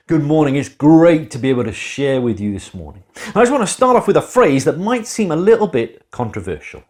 Good morning. It's great to be able to share with you this morning. I just want to start off with a phrase that might seem a little bit controversial.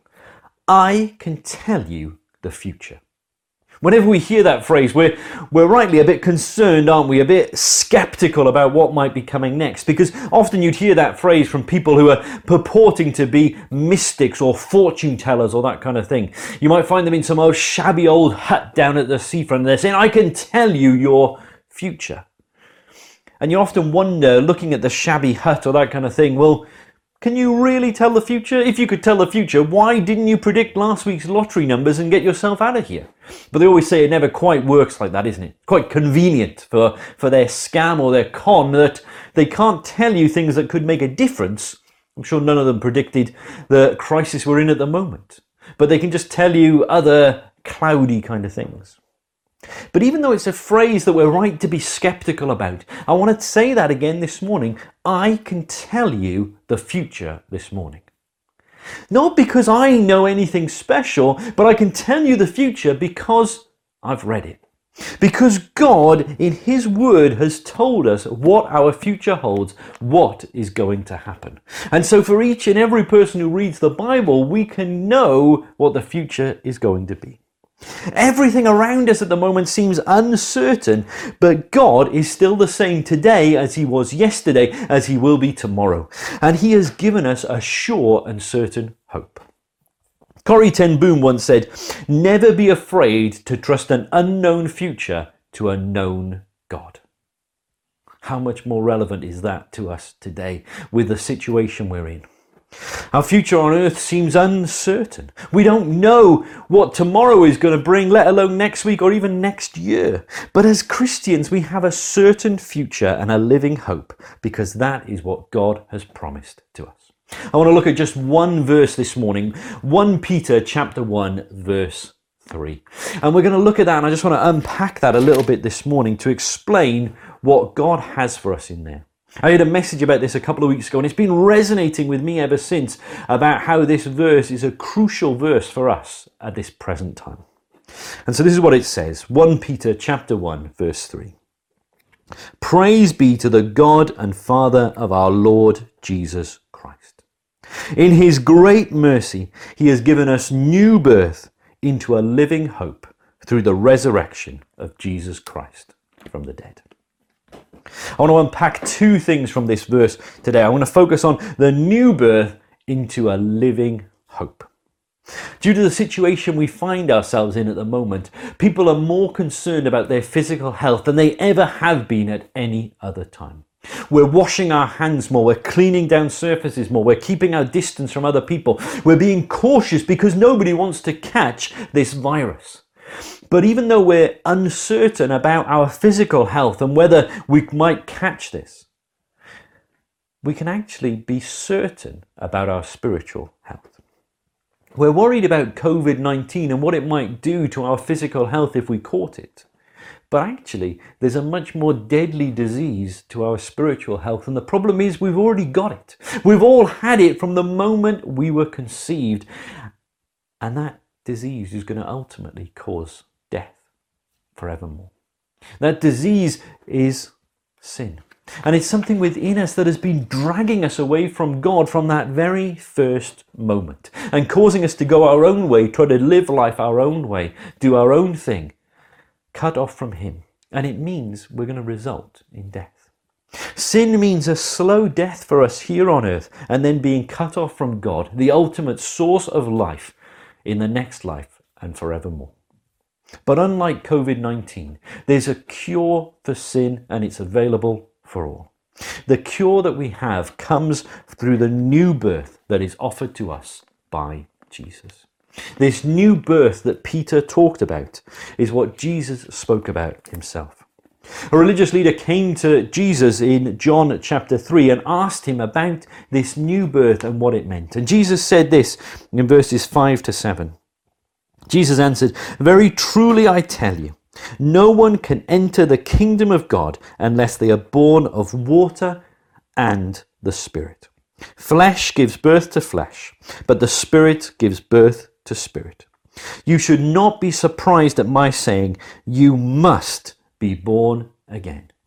I can tell you the future. Whenever we hear that phrase, we're rightly a bit concerned, aren't we? A bit skeptical about what might be coming next, because often you'd hear that phrase from people who are purporting to be mystics or fortune tellers or that kind of thing. You might find them in some old shabby old hut down at the seafront and they're saying, I can tell you your future. And you often wonder, looking at the shabby hut or that kind of thing, well, can you really tell the future? If you could tell the future, why didn't you predict last week's lottery numbers and get yourself out of here? But they always say it never quite works like that, isn't it? Quite convenient for their scam or their con that they can't tell you things that could make a difference. I'm sure none of them predicted the crisis we're in at the moment. But they can just tell you other cloudy kind of things. But even though it's a phrase that we're right to be skeptical about, I want to say that again this morning. I can tell you the future this morning. Not because I know anything special, but I can tell you the future because I've read it. Because God in His Word has told us what our future holds, what is going to happen. And so for each and every person who reads the Bible, we can know what the future is going to be. Everything around us at the moment seems uncertain, but God is still the same today as He was yesterday, as He will be tomorrow. And He has given us a sure and certain hope. Corrie ten Boom once said, "Never be afraid to trust an unknown future to a known God." How much more relevant is that to us today with the situation we're in? Our future on earth seems uncertain. We don't know what tomorrow is going to bring, let alone next week or even next year. But as Christians, we have a certain future and a living hope because that is what God has promised to us. I want to look at just one verse this morning, 1 Peter chapter 1, verse 3. And we're going to look at that, and I just want to unpack that a little bit this morning to explain what God has for us in there. I heard a message about this a couple of weeks ago, and it's been resonating with me ever since about how this verse is a crucial verse for us at this present time. And so this is what it says, 1 Peter chapter 1, verse 3. Praise be to the God and Father of our Lord Jesus Christ. In His great mercy, He has given us new birth into a living hope through the resurrection of Jesus Christ from the dead. I want to unpack two things from this verse today. I want to focus on the new birth into a living hope. Due to the situation we find ourselves in at the moment, people are more concerned about their physical health than they ever have been at any other time. We're washing our hands more, we're cleaning down surfaces more, we're keeping our distance from other people. We're being cautious because nobody wants to catch this virus. But even though we're uncertain about our physical health and whether we might catch this, we can actually be certain about our spiritual health. We're worried about COVID-19 and what it might do to our physical health if we caught it. But actually, there's a much more deadly disease to our spiritual health, and the problem is we've already got it. We've all had it from the moment we were conceived, and that disease is going to ultimately cause death forevermore. That disease is sin. And it's something within us that has been dragging us away from God from that very first moment and causing us to go our own way, try to live life our own way, do our own thing, cut off from Him. And it means we're going to result in death. Sin means a slow death for us here on earth and then being cut off from God, the ultimate source of life, in the next life and forevermore. But unlike COVID-19, there's a cure for sin and it's available for all. The cure that we have comes through the new birth that is offered to us by Jesus. This new birth that Peter talked about is what Jesus spoke about Himself. A religious leader came to Jesus in John chapter 3 and asked Him about this new birth and what it meant. And Jesus said this in verses 5 to 7. Jesus answered, "Very truly I tell you, no one can enter the kingdom of God unless they are born of water and the Spirit. Flesh gives birth to flesh, but the Spirit gives birth to spirit. You should not be surprised at my saying, you must be born again.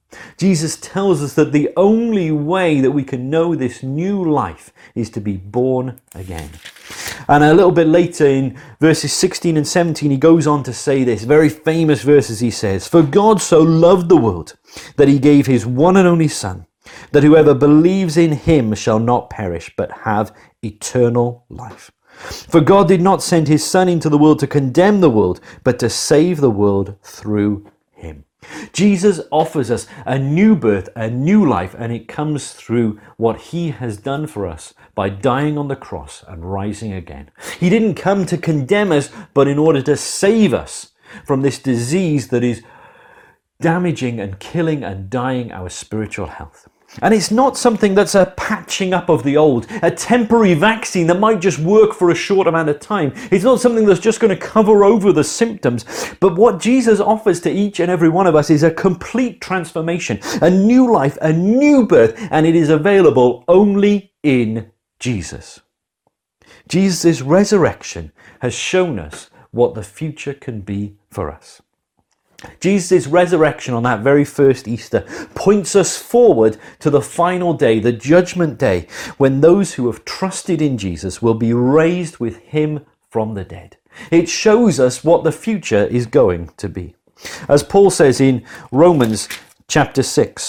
Jesus tells us that the only way that we can know this new life is to be born again. And a little bit later in verses 16 and 17, he goes on to say this, very famous verses. He says, "For God so loved the world that he gave his one and only Son, that whoever believes in him shall not perish, but have eternal life. For God did not send his Son into the world to condemn the world, but to save the world through him." Jesus offers us a new birth, a new life, and it comes through what he has done for us by dying on the cross and rising again. He didn't come to condemn us, but in order to save us from this disease that is damaging and killing and dying our spiritual health. And it's not something that's a patching up of the old, a temporary vaccine that might just work for a short amount of time. It's not something that's just going to cover over the symptoms. But what Jesus offers to each and every one of us is a complete transformation, a new life, a new birth, and it is available only in Jesus. Jesus' resurrection has shown us what the future can be for us. Jesus' resurrection on that very first Easter points us forward to the final day, the judgment day, when those who have trusted in Jesus will be raised with him from the dead. It shows us what the future is going to be. As Paul says in Romans chapter 6,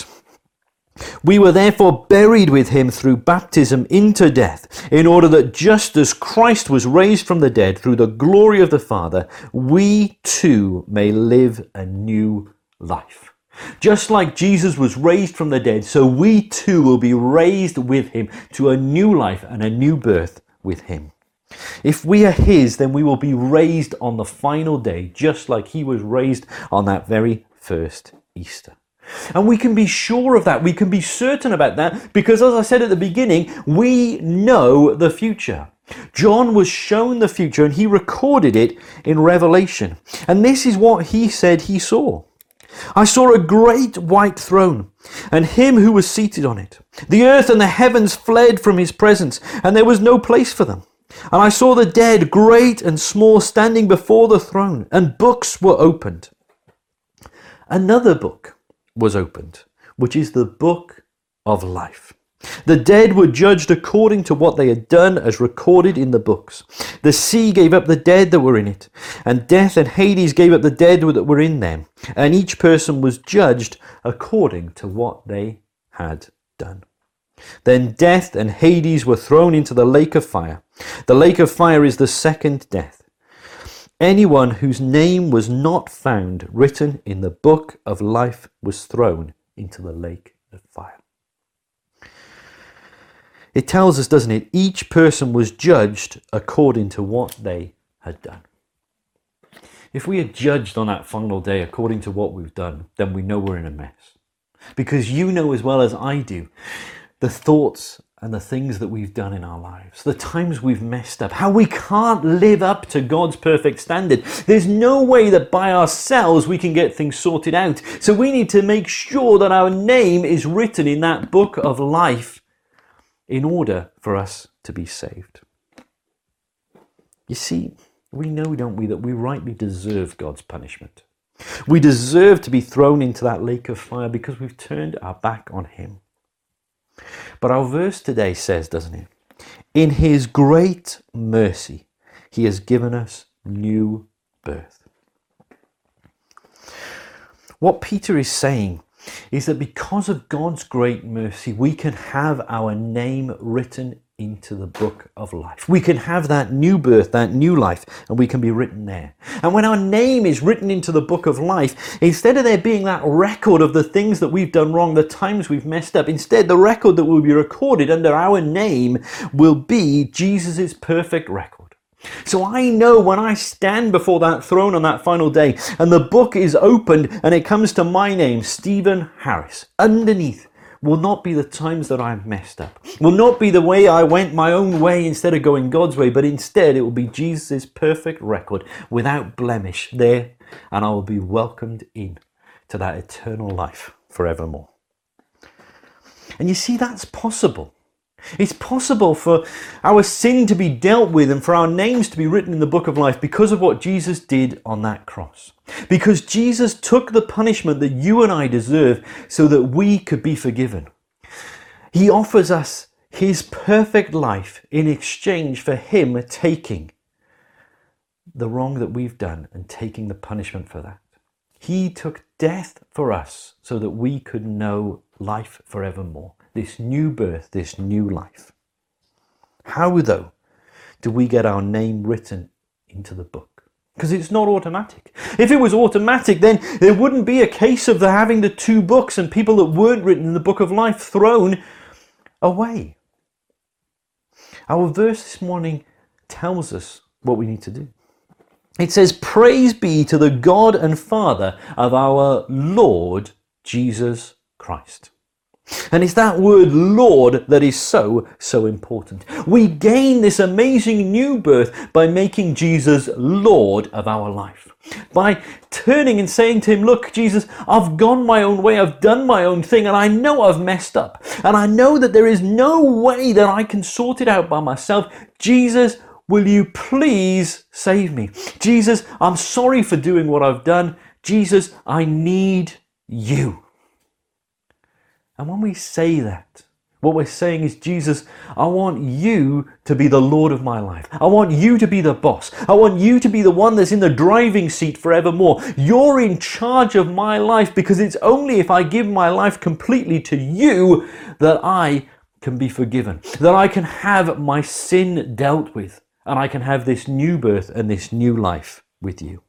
"We were therefore buried with him through baptism into death, in order that just as Christ was raised from the dead through the glory of the Father, we too may live a new life." Just like Jesus was raised from the dead, so we too will be raised with him to a new life and a new birth with him. If we are his, then we will be raised on the final day, just like he was raised on that very first Easter. And we can be sure of that. We can be certain about that because, as I said at the beginning, we know the future. John was shown the future and he recorded it in Revelation. And this is what he said he saw. "I saw a great white throne and him who was seated on it. The earth and the heavens fled from his presence, and there was no place for them. And I saw the dead, great and small, standing before the throne, and books were opened. Another book was opened, which is the book of life. The dead were judged according to what they had done, as recorded in the books. The sea gave up the dead that were in it, and death and Hades gave up the dead that were in them, and each person was judged according to what they had done. Then death and Hades were thrown into the lake of fire. The lake of fire is the second death. Anyone whose name was not found written in the book of life was thrown into the lake of fire." It tells us, doesn't it? Each person was judged according to what they had done. If we are judged on that final day according to what we've done, then we know we're in a mess. Because you know as well as I do the thoughts and the things that we've done in our lives, the times we've messed up, how we can't live up to God's perfect standard. There's no way that by ourselves we can get things sorted out. So we need to make sure that our name is written in that book of life in order for us to be saved. You see, we know, don't we, that we rightly deserve God's punishment. We deserve to be thrown into that lake of fire because we've turned our back on him. But our verse today says, doesn't it? In his great mercy, he has given us new birth. What Peter is saying is that because of God's great mercy, we can have our name written into the book of life. We can have that new birth, that new life, and we can be written there. And when our name is written into the book of life, instead of there being that record of the things that we've done wrong, the times we've messed up, instead the record that will be recorded under our name will be Jesus' perfect record. So I know when I stand before that throne on that final day and the book is opened and it comes to my name, Stephen Harris, underneath will not be the times that I've messed up, will not be the way I went my own way instead of going God's way, but instead it will be Jesus' perfect record without blemish there, and I will be welcomed in to that eternal life forevermore. And you see, that's possible It's possible for our sin to be dealt with and for our names to be written in the book of life because of what Jesus did on that cross. Because Jesus took the punishment that you and I deserve so that we could be forgiven. He offers us his perfect life in exchange for him taking the wrong that we've done and taking the punishment for that. He took death for us so that we could know life forevermore. This new birth, this new life. How, though, do we get our name written into the book? Because it's not automatic. If it was automatic, then there wouldn't be a case of having the two books and people that weren't written in the book of life thrown away. Our verse this morning tells us what we need to do. It says, "Praise be to the God and Father of our Lord Jesus Christ." And it's that word Lord that is so important. We gain this amazing new birth by making Jesus Lord of our life. By turning and saying to him, "Look, Jesus, I've gone my own way, I've done my own thing, and I know I've messed up. And I know that there is no way that I can sort it out by myself. Jesus, will you please save me? Jesus, I'm sorry for doing what I've done. Jesus, I need you." And when we say that, what we're saying is, "Jesus, I want you to be the Lord of my life. I want you to be the boss. I want you to be the one that's in the driving seat forevermore. You're in charge of my life, because it's only if I give my life completely to you that I can be forgiven, that I can have my sin dealt with, and I can have this new birth and this new life with you."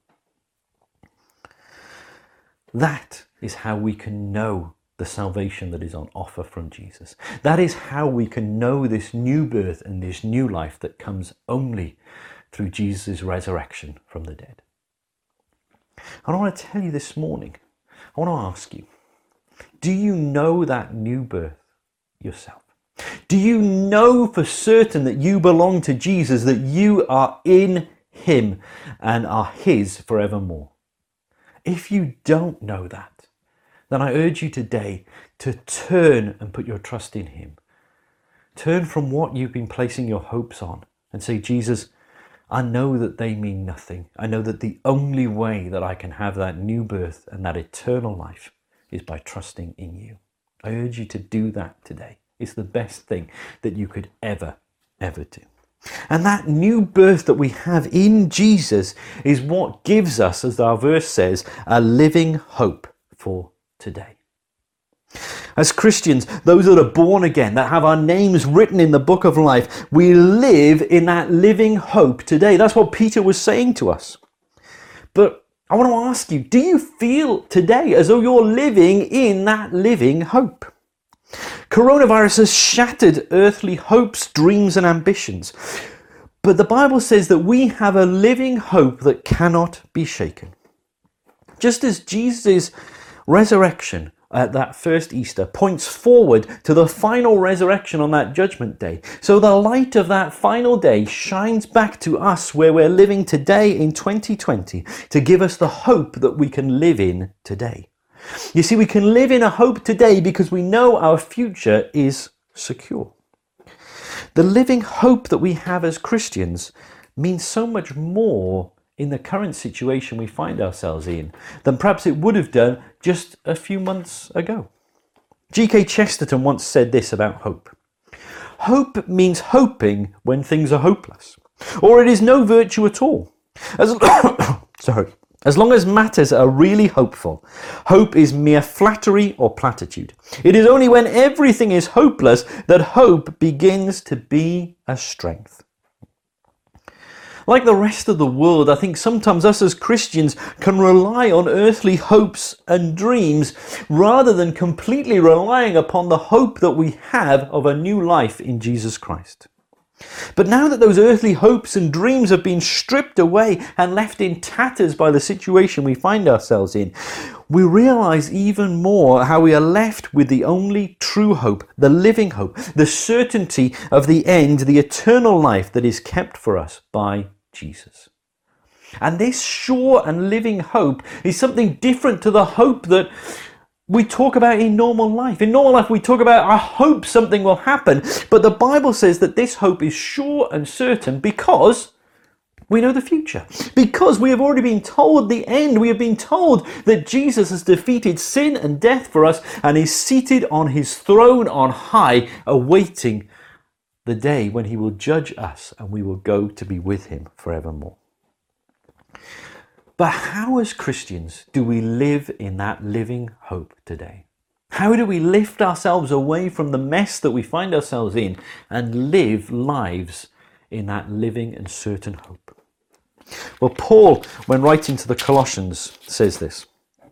That is how we can know the salvation that is on offer from Jesus. That is how we can know this new birth and this new life that comes only through Jesus' resurrection from the dead. And I want to tell you this morning, I want to ask you, do you know that new birth yourself? Do you know for certain that you belong to Jesus, that you are in him and are his forevermore? If you don't know that, then I urge you today to turn and put your trust in him. Turn from what you've been placing your hopes on and say, "Jesus, I know that they mean nothing. I know that the only way that I can have that new birth and that eternal life is by trusting in you." I urge you to do that today. It's the best thing that you could ever do. And that new birth that we have in Jesus is what gives us, as our verse says, a living hope for today. As Christians, those that are born again, that have our names written in the book of life, we live in that living hope today. That's what Peter was saying to us. But I want to ask you, do you feel today as though you're living in that living hope? Coronavirus has shattered earthly hopes, dreams, and ambitions. But the Bible says that we have a living hope that cannot be shaken. Just as Jesus' resurrection at that first Easter points forward to the final resurrection on that judgment day, so the light of that final day shines back to us where we're living today in 2020 to give us the hope that we can live in today. You see, we can live in a hope today because we know our future is secure. The living hope that we have as Christians means so much more in the current situation we find ourselves in than perhaps it would have done just a few months ago. G.K. Chesterton once said this about hope. "Hope means hoping when things are hopeless, or it is no virtue at all. As long as matters are really hopeful, hope is mere flattery or platitude. It is only when everything is hopeless that hope begins to be a strength." Like the rest of the world, I think sometimes us as Christians can rely on earthly hopes and dreams rather than completely relying upon the hope that we have of a new life in Jesus Christ. But now that those earthly hopes and dreams have been stripped away and left in tatters by the situation we find ourselves in, we realize even more how we are left with the only true hope, the living hope, the certainty of the end, the eternal life that is kept for us by Jesus. And this sure and living hope is something different to the hope that we talk about in normal life. In normal life, we talk about, I hope something will happen. But the Bible says that this hope is sure and certain because we know the future. Because we have already been told the end. We have been told that Jesus has defeated sin and death for us and is seated on his throne on high, awaiting the day when he will judge us and we will go to be with him forevermore. But how, as Christians, do we live in that living hope today? How do we lift ourselves away from the mess that we find ourselves in and live lives in that living and certain hope? Well, Paul, when writing to the Colossians, says this: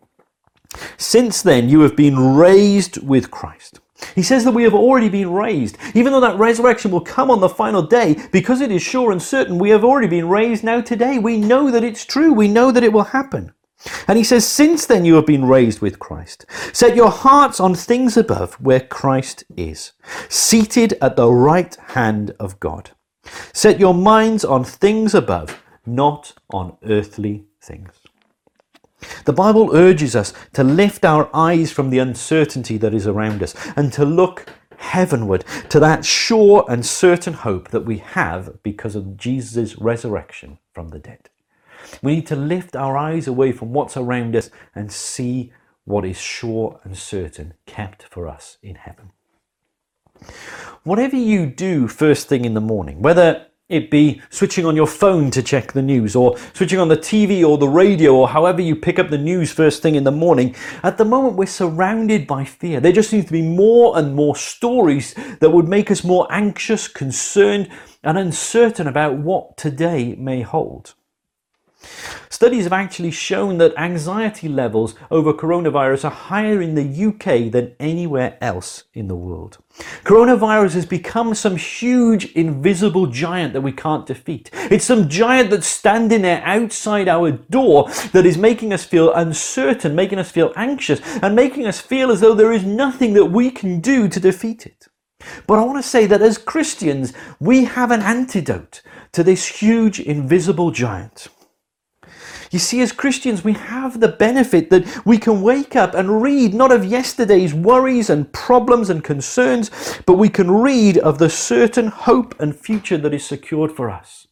"Since then you have been raised with Christ." He says that we have already been raised. Even though that resurrection will come on the final day, because it is sure and certain, we have already been raised now today. We know that it's true. We know that it will happen. And he says, "Since then you have been raised with Christ. Set your hearts on things above, where Christ is, seated at the right hand of God. Set your minds on things above, not on earthly things." The Bible urges us to lift our eyes from the uncertainty that is around us and to look heavenward to that sure and certain hope that we have because of Jesus' resurrection from the dead. We need to lift our eyes away from what's around us and see what is sure and certain kept for us in heaven. Whatever you do first thing in the morning, whether it be switching on your phone to check the news, or switching on the TV or the radio, or however you pick up the news first thing in the morning, at the moment we're surrounded by fear. There just seems to be more and more stories that would make us more anxious, concerned, and uncertain about what today may hold. Studies have actually shown that anxiety levels over coronavirus are higher in the UK than anywhere else in the world. Coronavirus has become some huge invisible giant that we can't defeat. It's some giant that's standing there outside our door that is making us feel uncertain, making us feel anxious, and making us feel as though there is nothing that we can do to defeat it. But I want to say that as Christians, we have an antidote to this huge invisible giant. You see, as Christians, we have the benefit that we can wake up and read not of yesterday's worries and problems and concerns, but we can read of the certain hope and future that is secured for us.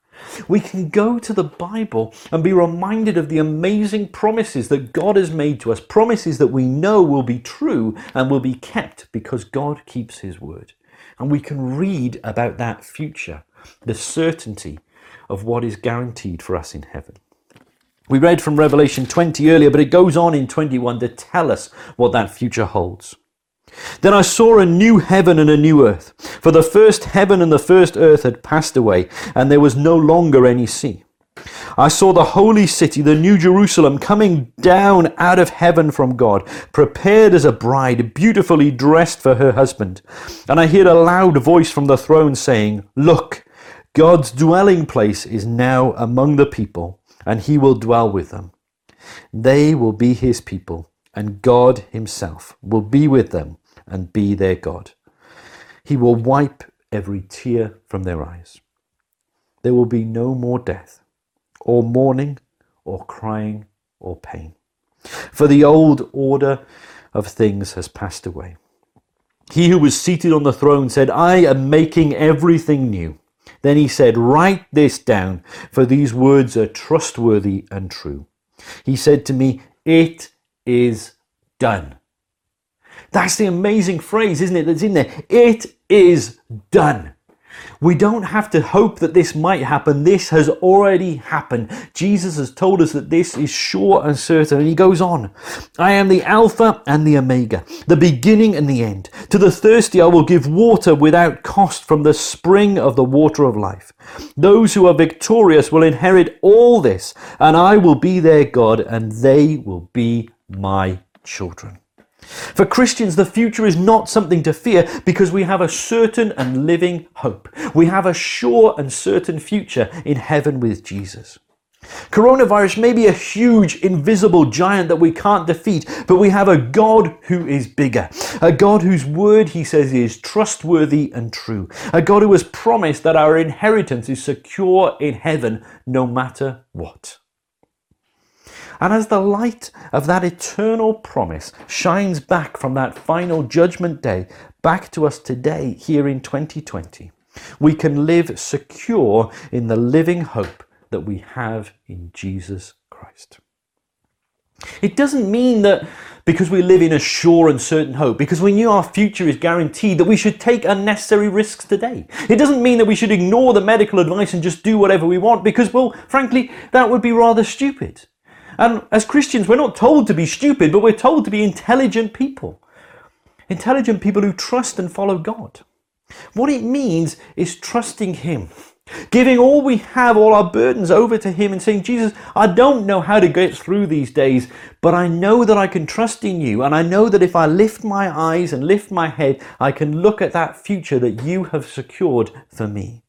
We can go to the Bible and be reminded of the amazing promises that God has made to us, promises that we know will be true and will be kept because God keeps his word. And we can read about that future, the certainty of what is guaranteed for us in heaven. We read from Revelation 20 earlier, but it goes on in 21 to tell us what that future holds. "Then I saw a new heaven and a new earth, for the first heaven and the first earth had passed away, and there was no longer any sea. I saw the holy city, the new Jerusalem, coming down out of heaven from God, prepared as a bride, beautifully dressed for her husband. And I heard a loud voice from the throne saying, 'Look, God's dwelling place is now among the people, and he will dwell with them. They will be his people, and God himself will be with them and be their God. He will wipe every tear from their eyes. There will be no more death, or mourning, or crying, or pain. For the old order of things has passed away.' He who was seated on the throne said, 'I am making everything new.' Then he said, 'Write this down, for these words are trustworthy and true.' He said to me, 'It is done.'" That's the amazing phrase, isn't it, that's in there. It is done. We don't have to hope that this might happen. This has already happened. Jesus has told us that this is sure and certain. And he goes on, "I am the Alpha and the Omega, the beginning and the end. To the thirsty I will give water without cost from the spring of the water of life. Those who are victorious will inherit all this, and I will be their God, and they will be my children." For Christians, the future is not something to fear because we have a certain and living hope. We have a sure and certain future in heaven with Jesus. Coronavirus may be a huge invisible giant that we can't defeat, but we have a God who is bigger. A God whose word, he says, is trustworthy and true. A God who has promised that our inheritance is secure in heaven no matter what. And as the light of that eternal promise shines back from that final judgment day back to us today here in 2020, we can live secure in the living hope that we have in Jesus Christ. It doesn't mean that because we live in a sure and certain hope, because we knew our future is guaranteed, that we should take unnecessary risks today. It doesn't mean that we should ignore the medical advice and just do whatever we want, because, well, frankly, that would be rather stupid. And as Christians, we're not told to be stupid, but we're told to be intelligent people. Intelligent people who trust and follow God. What it means is trusting Him. Giving all we have, all our burdens over to Him and saying, Jesus, I don't know how to get through these days, but I know that I can trust in You. And I know that if I lift my eyes and lift my head, I can look at that future that You have secured for me.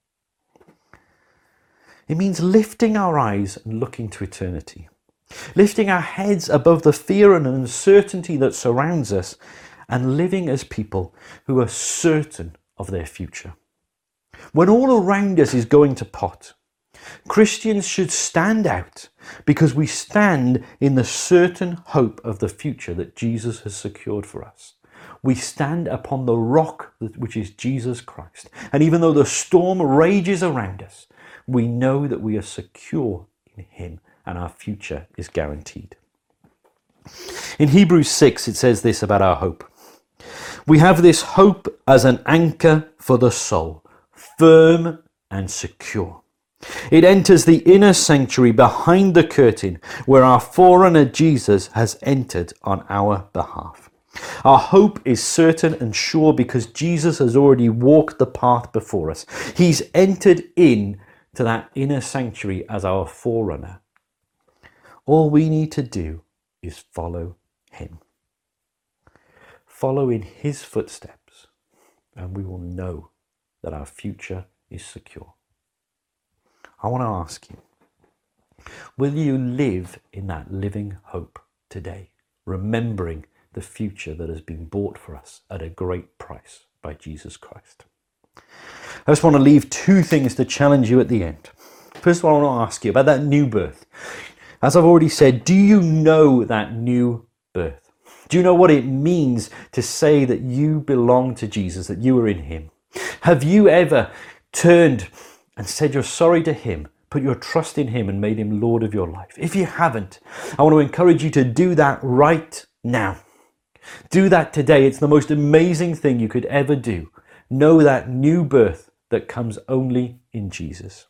It means lifting our eyes and looking to eternity. Lifting our heads above the fear and uncertainty that surrounds us and living as people who are certain of their future. When all around us is going to pot, Christians should stand out because we stand in the certain hope of the future that Jesus has secured for us. We stand upon the rock which is Jesus Christ. And even though the storm rages around us, we know that we are secure in Him and our future is guaranteed. In Hebrews 6, it says this about our hope. We have this hope as an anchor for the soul, firm and secure. It enters the inner sanctuary behind the curtain where our forerunner Jesus has entered on our behalf. Our hope is certain and sure because Jesus has already walked the path before us. He's entered in to that inner sanctuary as our forerunner. All we need to do is follow Him. Follow in His footsteps, and we will know that our future is secure. I want to ask you, will you live in that living hope today, remembering the future that has been bought for us at a great price by Jesus Christ? I just want to leave two things to challenge you at the end. First of all, I want to ask you about that new birth. As I've already said, do you know that new birth? Do you know what it means to say that you belong to Jesus, that you are in Him? Have you ever turned and said you're sorry to Him, put your trust in Him and made Him Lord of your life? If you haven't, I want to encourage you to do that right now. Do that today. It's the most amazing thing you could ever do. Know that new birth that comes only in Jesus.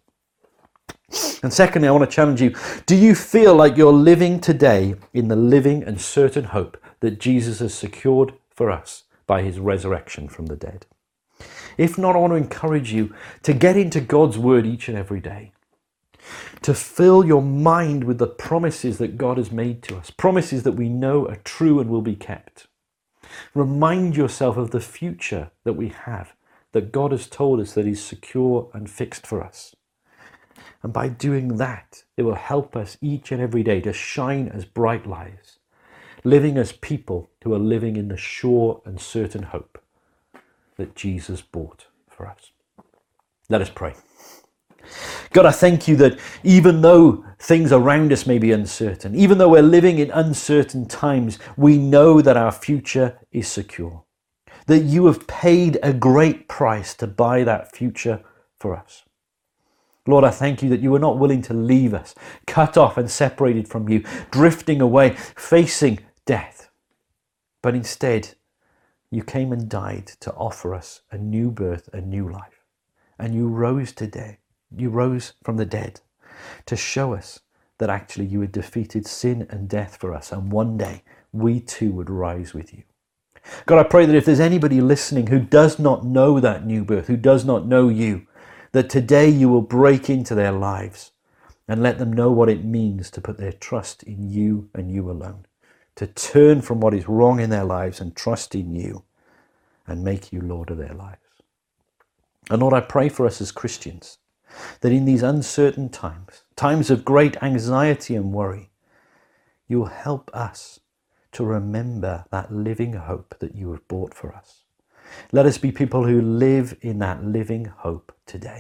And secondly, I want to challenge you. Do you feel like you're living today in the living and certain hope that Jesus has secured for us by His resurrection from the dead? If not, I want to encourage you to get into God's Word each and every day. To fill your mind with the promises that God has made to us. Promises that we know are true and will be kept. Remind yourself of the future that we have, that God has told us that is secure and fixed for us. And by doing that, it will help us each and every day to shine as bright lights, living as people who are living in the sure and certain hope that Jesus bought for us. Let us pray. God, I thank You that even though things around us may be uncertain, even though we're living in uncertain times, we know that our future is secure, that You have paid a great price to buy that future for us. Lord, I thank You that You were not willing to leave us, cut off and separated from You, drifting away, facing death. But instead, You came and died to offer us a new birth, a new life. And You rose today. You rose from the dead to show us that actually You had defeated sin and death for us. And one day we too would rise with You. God, I pray that if there's anybody listening who does not know that new birth, who does not know You, that today You will break into their lives and let them know what it means to put their trust in You and You alone, to turn from what is wrong in their lives and trust in You and make You Lord of their lives. And Lord, I pray for us as Christians that in these uncertain times, times of great anxiety and worry, You will help us to remember that living hope that You have bought for us. Let us be people who live in that living hope today,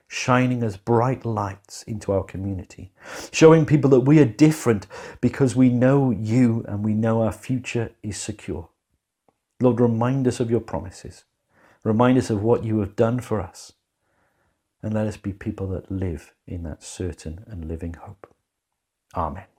shining as bright lights into our community, showing people that we are different because we know you and we know our future is secure. Lord, remind us of your promises. Remind us of what you have done for us. And let us be people that live in that certain and living hope. Amen.